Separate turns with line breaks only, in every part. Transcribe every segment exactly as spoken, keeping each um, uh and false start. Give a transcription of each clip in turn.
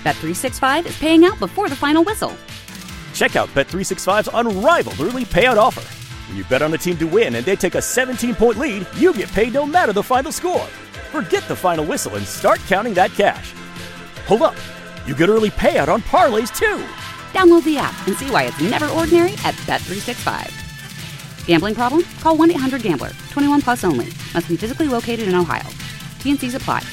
Bet three sixty-five is paying out before the final whistle.
Check out Bet three sixty-five's unrivaled early payout offer. When you bet on a team to win and they take a seventeen-point lead, you get paid no matter the final score. Forget the final whistle and start counting that cash. Hold up. You get early payout on parlays, too.
Download the app and see why it's never ordinary at Bet three sixty-five. Gambling problem? Call one eight hundred gambler. twenty-one plus only. Must be physically located in Ohio. T N Cs apply.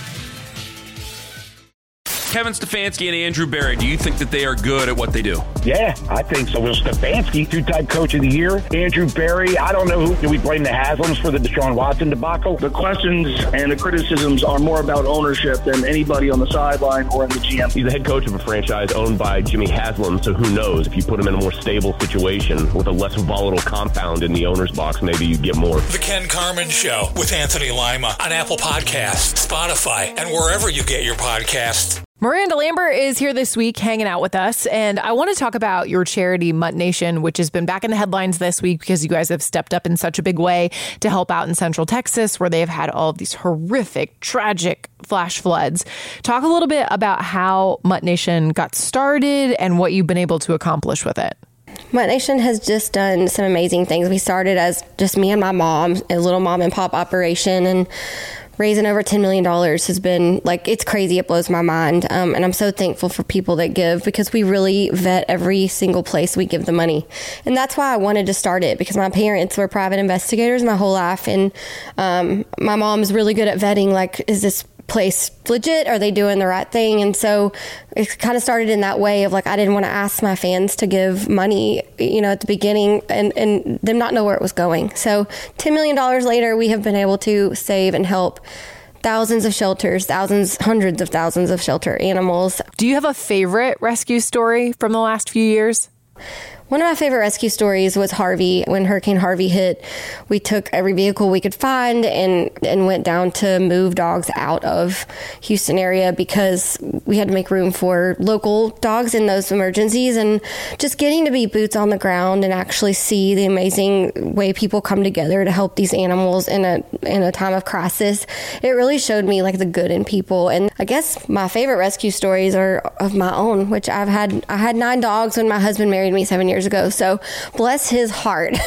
Kevin Stefanski and Andrew Berry, do you think that they are good at what they do?
Yeah, I think so. Well, Stefanski, two-time coach of the year. Andrew Berry, I don't know who. Do we blame the Haslams for the Deshaun Watson debacle?
The questions and the criticisms are more about ownership than anybody on the sideline or in the G M.
He's the head coach of a franchise owned by Jimmy Haslam, so who knows? If you put him in a more stable situation with a less volatile compound in the owner's box, maybe you get more.
The Ken Carman Show with Anthony Lima on Apple Podcasts, Spotify, and wherever you get your podcasts.
Miranda Lambert is here this week hanging out with us, and I want to talk about your charity, Mutt Nation, which has been back in the headlines this week because you guys have stepped up in such a big way to help out in Central Texas, where they've had all of these horrific, tragic flash floods. Talk a little bit about how Mutt Nation got started and what you've been able to accomplish with it.
Mutt Nation has just done some amazing things. We started as just me and my mom, a little mom and pop operation, and raising over ten million dollars has been, like, it's crazy. It blows my mind. Um, and I'm so thankful for people that give, because we really vet every single place we give the money. And that's why I wanted to start it, because my parents were private investigators my whole life. And um, my mom's really good at vetting, like, is this place legit? Are they doing the right thing? And so it kind of started in that way of, like, I didn't want to ask my fans to give money, you know, at the beginning and, and them not know where it was going. So ten million dollars later, we have been able to save and help thousands of shelters, thousands, hundreds of thousands of shelter animals.
Do you have a favorite rescue story from the last few years?
One of my favorite rescue stories was Harvey. When Hurricane Harvey hit, we took every vehicle we could find and, and went down to move dogs out of Houston area because we had to make room for local dogs in those emergencies. And just getting to be boots on the ground and actually see the amazing way people come together to help these animals in a in a time of crisis, it really showed me, like, the good in people. And I guess my favorite rescue stories are of my own, which I've had. I had nine dogs when my husband married me seven years ago. So bless his heart.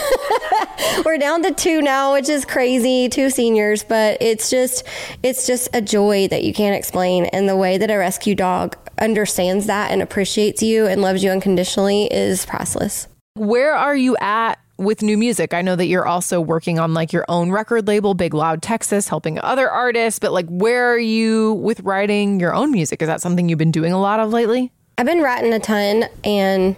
We're down to two now, which is crazy, two seniors, but it's just, it's just a joy that you can't explain. And the way that a rescue dog understands that and appreciates you and loves you unconditionally is priceless.
Where are you at with new music? I know that you're also working on, like, your own record label, Big Loud Texas, helping other artists, but, like, where are you with writing your own music? Is that something you've been doing a lot of lately?
I've been writing a ton, and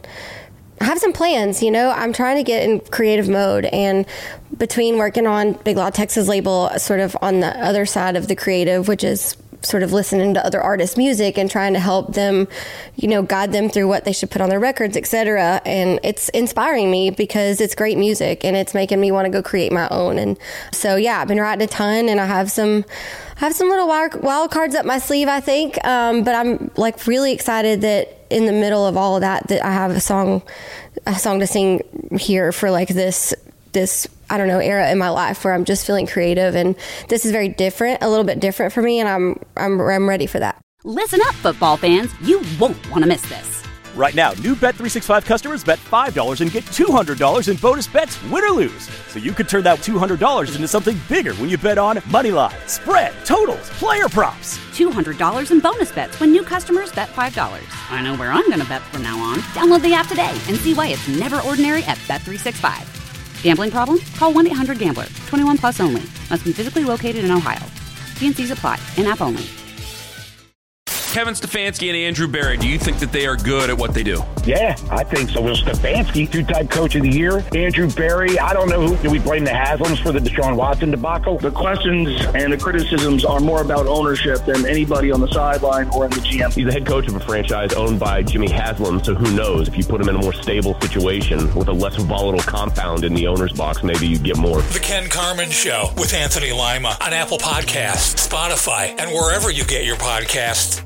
I have some plans, you know. I'm trying to get in creative mode, and between working on Big Loud Texas label, sort of on the other side of the creative, which is sort of listening to other artists' music and trying to help them, you know, guide them through what they should put on their records, et cetera. And it's inspiring me because it's great music and it's making me want to go create my own. And so, yeah, I've been writing a ton, and I have some, I have some little wild, wild cards up my sleeve, I think. Um, but I'm, like, really excited that in the middle of all of that, that I have a song, a song to sing here for, like, this, this, I don't know, era in my life where I'm just feeling creative. And this is very different, a little bit different for me. And I'm, I'm, I'm ready for that.
Listen up, football fans. You won't want to miss this.
Right now, new Bet three sixty-five customers bet five dollars and get two hundred dollars in bonus bets, win or lose. So you could turn that two hundred dollars into something bigger when you bet on money line, spread, totals, player props.
two hundred dollars in bonus bets when new customers bet five dollars. I know where I'm going to bet from now on. Download the app today and see why it's never ordinary at Bet three sixty-five. Gambling problem? Call one eight hundred gambler. twenty-one plus only. Must be physically located in Ohio. T N Cs apply. In-app only.
Kevin Stefanski and Andrew Berry, do you think that they are good at what they do?
Yeah, I think so. Well, Stefanski, two-time coach of the year. Andrew Berry, I don't know who. Do we blame the Haslams for the Deshaun Watson debacle?
The questions and the criticisms are more about ownership than anybody on the sideline or in the G M.
He's the head coach of a franchise owned by Jimmy Haslam, so who knows? If you put him in a more stable situation with a less volatile compound in the owner's box, maybe you get more.
The Ken Carman Show with Anthony Lima on Apple Podcasts, Spotify, and wherever you get your podcasts.